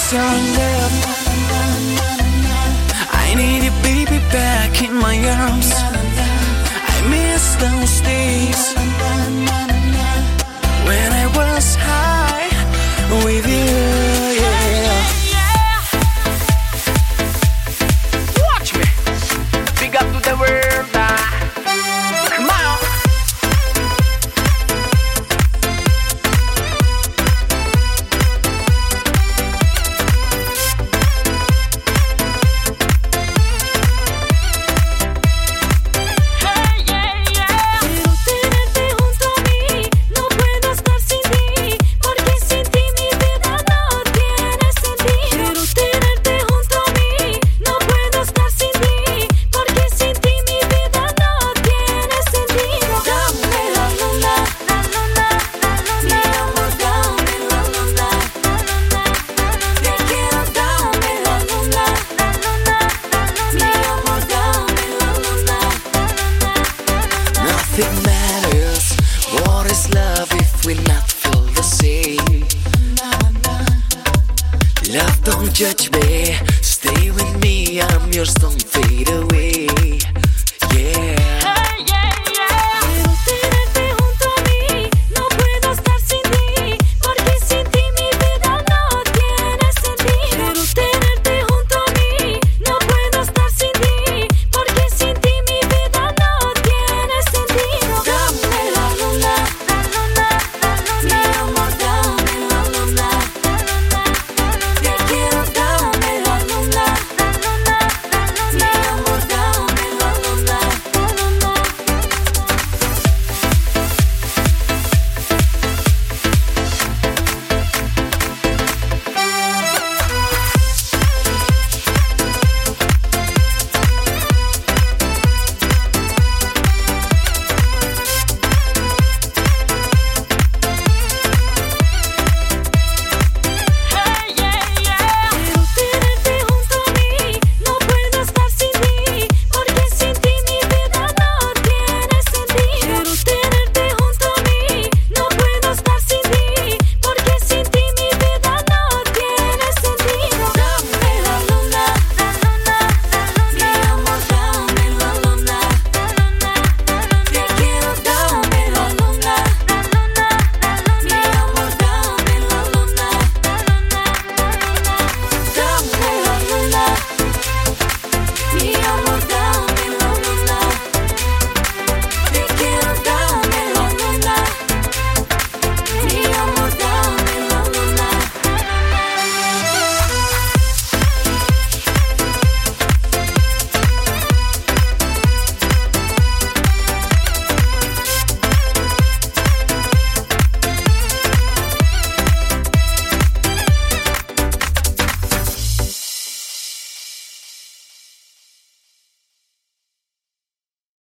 your love. I need you, baby, back in my arms. I miss those days when I was high with you, yeah. Watch me, big up to the world, come on. Nothing matters, what is love if we not feel the same? Love, don't judge me, stay with me, I'm yours, don't fade away.